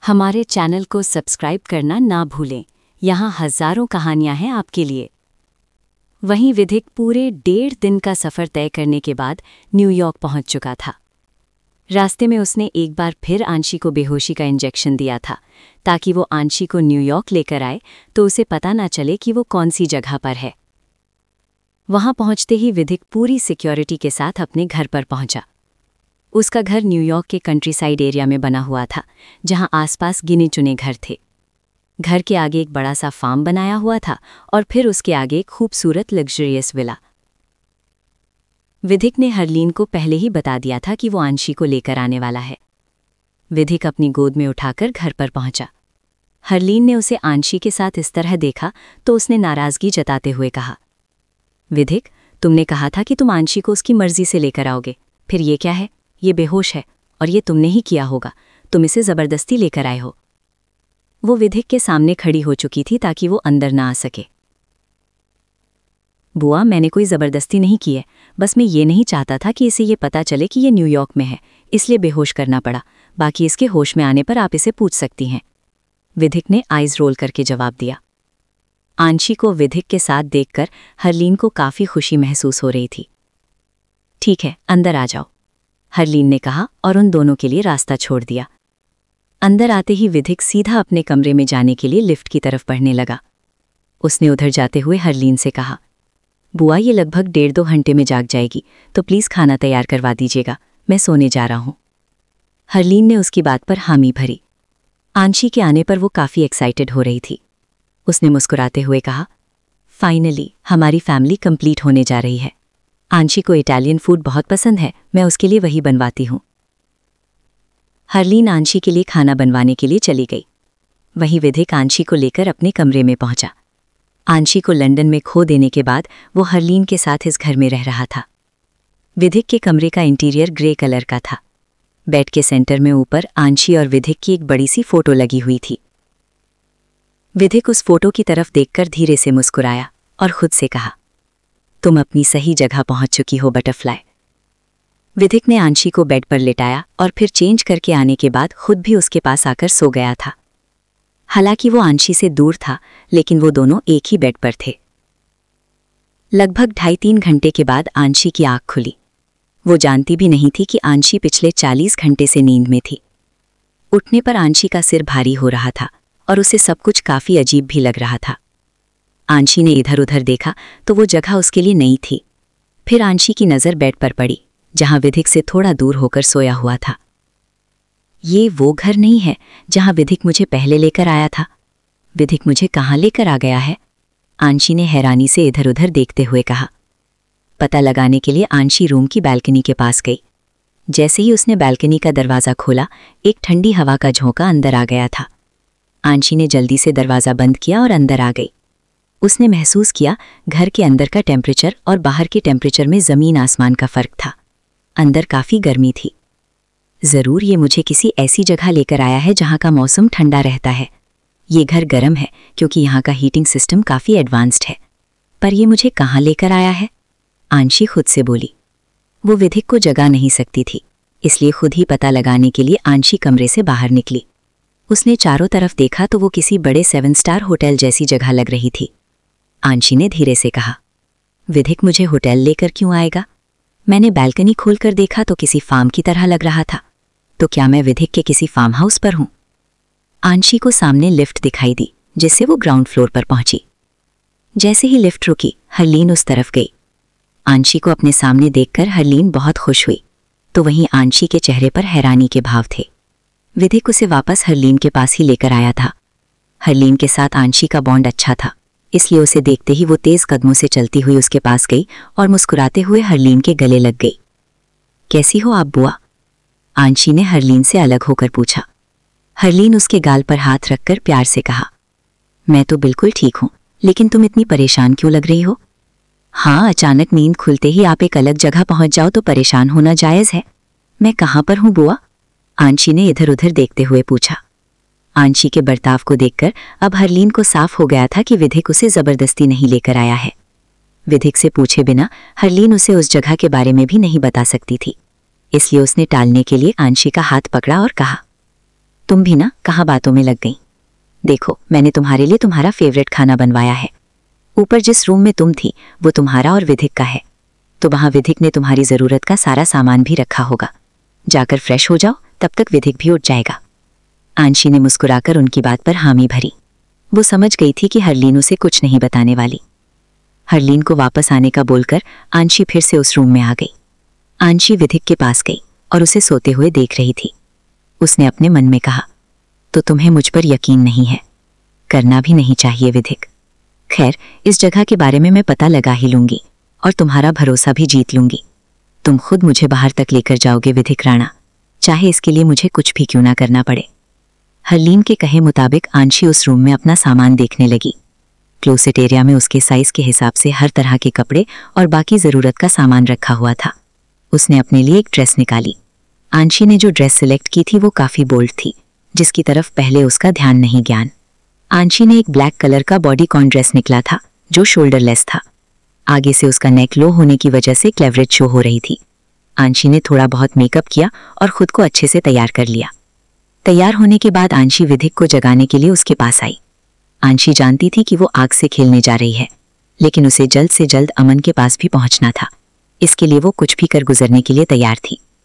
हमारे चैनल को सब्सक्राइब करना ना भूलें। यहाँ हजारों कहानियां हैं आपके लिए। वहीं विधिक पूरे 1.5 दिन का सफ़र तय करने के बाद न्यूयॉर्क पहुंच चुका था। रास्ते में उसने एक बार फिर आंशी को बेहोशी का इंजेक्शन दिया था ताकि वो आंशी को न्यूयॉर्क लेकर आए तो उसे पता ना चले कि वो कौन सी जगह पर है। वहां पहुंचते ही विधिक पूरी सिक्योरिटी के साथ अपने घर पर पहुंचा। उसका घर न्यूयॉर्क के कंट्रीसाइड एरिया में बना हुआ था, जहां आसपास गिने चुने घर थे। घर के आगे एक बड़ा सा फार्म बनाया हुआ था और फिर उसके आगे एक खूबसूरत लग्जरियस विला। विधिक ने हरलीन को पहले ही बता दिया था कि वो आंशी को लेकर आने वाला है। विधिक अपनी गोद में उठाकर घर पर पहुंचा। हरलीन ने उसे आंशी के साथ इस तरह देखा तो उसने नाराजगी जताते हुए कहा, विधिक, तुमने कहा था कि तुम आंशी को उसकी मर्जी से लेकर आओगे, फिर ये क्या है? ये बेहोश है और ये तुमने ही किया होगा। तुम इसे जबरदस्ती लेकर आए हो। वो विधिक के सामने खड़ी हो चुकी थी ताकि वो अंदर ना आ सके। बुआ, मैंने कोई जबरदस्ती नहीं की है, बस मैं ये नहीं चाहता था कि इसे ये पता चले कि ये न्यूयॉर्क में है, इसलिए बेहोश करना पड़ा। बाकी इसके होश में आने पर आप इसे पूछ सकती हैं। विधिक ने आइज रोल करके जवाब दिया। आंशी को विधिक के साथ देखकर हरलीन को काफी खुशी महसूस हो रही थी। ठीक है, अंदर आ जाओ, हरलीन ने कहा और उन दोनों के लिए रास्ता छोड़ दिया। अंदर आते ही विधिक सीधा अपने कमरे में जाने के लिए लिफ्ट की तरफ बढ़ने लगा। उसने उधर जाते हुए हरलीन से कहा, बुआ, ये लगभग 1.5-2 घंटे में जाग जाएगी, तो प्लीज़ खाना तैयार करवा दीजिएगा, मैं सोने जा रहा हूँ। हरलीन ने उसकी बात पर हामी भरी। आंशी के आने पर वो काफ़ी एक्साइटेड हो रही थी। उसने मुस्कुराते हुए कहा, फाइनली हमारी फैमिली कंप्लीट होने जा रही है। आंशी को इटालियन फूड बहुत पसंद है, मैं उसके लिए वही बनवाती हूँ। हरलीन आंशी के लिए खाना बनवाने के लिए चली गई। वहीं विधिक आंशी को लेकर अपने कमरे में पहुंचा। आंशी को लंदन में खो देने के बाद वो हरलीन के साथ इस घर में रह रहा था। विधिक के कमरे का इंटीरियर ग्रे कलर का था। बेड के सेंटर में ऊपर आंशी और विधिक की एक बड़ी सी फोटो लगी हुई थी। विधिक उस फोटो की तरफ देखकर धीरे से मुस्कुराया और खुद से कहा, तुम अपनी सही जगह पहुंच चुकी हो बटरफ्लाई। विधिक ने आंशी को बेड पर लिटाया और फिर चेंज करके आने के बाद खुद भी उसके पास आकर सो गया था। हालांकि वो आंशी से दूर था, लेकिन वो दोनों एक ही बेड पर थे। लगभग 2.5-3 घंटे के बाद आंशी की आंख खुली। वो जानती भी नहीं थी कि आंशी पिछले 40 घंटे से नींद में थी। उठने पर आंशी का सिर भारी हो रहा था और उसे सब कुछ काफी अजीब भी लग रहा था। आंशी ने इधर उधर देखा तो वो जगह उसके लिए नई थी। फिर आंशी की नज़र बेड पर पड़ी, जहां विधिक से थोड़ा दूर होकर सोया हुआ था। ये वो घर नहीं है जहां विधिक मुझे पहले लेकर आया था। विधिक मुझे कहाँ लेकर आ गया है? आंशी ने हैरानी से इधर उधर देखते हुए कहा। पता लगाने के लिए आंशी रूम की बालकनी के पास गई। जैसे ही उसने बालकनी का दरवाज़ा खोला, एक ठंडी हवा का झोंका अंदर आ गया था। आंशी ने जल्दी से दरवाज़ा बंद किया और अंदर आ गई। उसने महसूस किया घर के अंदर का टेम्परेचर और बाहर के टेम्परेचर में ज़मीन आसमान का फ़र्क था। अंदर काफ़ी गर्मी थी। ज़रूर ये मुझे किसी ऐसी जगह लेकर आया है जहाँ का मौसम ठंडा रहता है। ये घर गर्म है क्योंकि यहाँ का हीटिंग सिस्टम काफ़ी एडवांस्ड है। पर ये मुझे कहाँ लेकर आया है? आंशी खुद से बोली। वो विधिक को जगा नहीं सकती थी, इसलिए खुद ही पता लगाने के लिए आंशी कमरे से बाहर निकली। उसने चारों तरफ देखा तो वो किसी बड़े 7 स्टार होटल जैसी जगह लग रही थी। आंशी ने धीरे से कहा, विधिक मुझे होटल लेकर क्यों आएगा? मैंने बालकनी खोलकर देखा तो किसी फार्म की तरह लग रहा था। तो क्या मैं विधिक के किसी फार्म हाउस पर हूं? आंशी को सामने लिफ्ट दिखाई दी, जिससे वो ग्राउंड फ्लोर पर पहुंची। जैसे ही लिफ्ट रुकी, हरलीन उस तरफ गई। आंशी को अपने सामने देखकर हरलीन बहुत खुश हुई, तो वहीं आंशी के चेहरे पर हैरानी के भाव थे। विधिक उसे वापस हरलीन के पास ही लेकर आया था। हरलीन के साथ आंशी का बॉन्ड अच्छा था, इसलिए उसे देखते ही वो तेज कदमों से चलती हुई उसके पास गई और मुस्कुराते हुए हरलीन के गले लग गई। कैसी हो आप बुआ? आंशी ने हरलीन से अलग होकर पूछा। हरलीन उसके गाल पर हाथ रखकर प्यार से कहा, मैं तो बिल्कुल ठीक हूँ, लेकिन तुम इतनी परेशान क्यों लग रही हो? हाँ, अचानक नींद खुलते ही आप एक अलग जगह पहुंच जाओ तो परेशान होना जायज़ है। मैं कहाँ पर हूँ बुआ? आंशी ने इधर उधर देखते हुए पूछा। आंशी के बर्ताव को देखकर अब हरलीन को साफ हो गया था कि विधिक उसे जबरदस्ती नहीं लेकर आया है। विधिक से पूछे बिना हरलीन उसे उस जगह के बारे में भी नहीं बता सकती थी, इसलिए उसने टालने के लिए आंशी का हाथ पकड़ा और कहा, तुम भी ना कहाँ बातों में लग गई। देखो, मैंने तुम्हारे लिए तुम्हारा फेवरेट खाना बनवाया है। ऊपर जिस रूम में तुम थी वो तुम्हारा और विधिक का है, तो वहाँ विधिक ने तुम्हारी ज़रूरत का सारा सामान भी रखा होगा। जाकर फ्रेश हो जाओ, तब तक विधिक भी उठ जाएगा। आंशी ने मुस्कुराकर उनकी बात पर हामी भरी। वो समझ गई थी कि हरलीन उसे कुछ नहीं बताने वाली। हरलीन को वापस आने का बोलकर आंशी फिर से उस रूम में आ गई। आंशी विधिक के पास गई और उसे सोते हुए देख रही थी। उसने अपने मन में कहा, तो तुम्हें मुझ पर यकीन नहीं है? करना भी नहीं चाहिए विधिक। खैर, इस जगह के बारे में मैं पता लगा ही लूंगी और तुम्हारा भरोसा भी जीत लूंगी। तुम खुद मुझे बाहर तक लेकर जाओगे विधिक राणा, चाहे इसके लिए मुझे कुछ भी क्यों ना करना पड़े। हरलीन के कहे मुताबिक आंशी उस रूम में अपना सामान देखने लगी। क्लोसेट एरिया में उसके साइज के हिसाब से हर तरह के कपड़े और बाकी ज़रूरत का सामान रखा हुआ था। उसने अपने लिए एक ड्रेस निकाली। आंशी ने जो ड्रेस सिलेक्ट की थी वो काफ़ी बोल्ड थी, जिसकी तरफ पहले उसका ध्यान नहीं गया। आंशी ने एक ब्लैक कलर का बॉडीकॉन ड्रेस निकला था जो शोल्डरलेस था। आगे से उसका नेक लो होने की वजह से क्लेवरेज शो हो रही थी। आंशी ने थोड़ा बहुत मेकअप किया और खुद को अच्छे से तैयार कर लिया। तैयार होने के बाद आंशी विधिक को जगाने के लिए उसके पास आई। आंशी जानती थी कि वो आग से खेलने जा रही है, लेकिन उसे जल्द से जल्द अमन के पास भी पहुंचना था। इसके लिए वो कुछ भी कर गुजरने के लिए तैयार थी।